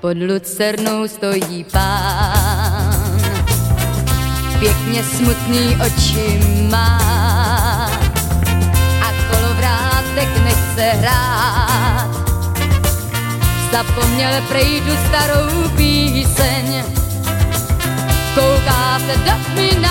Pod lucernou stojí pán, pěkně smutný oči má a kolovrátek nechce hrát. Zapomněl prej tu starou píseň, kouká se do tmy na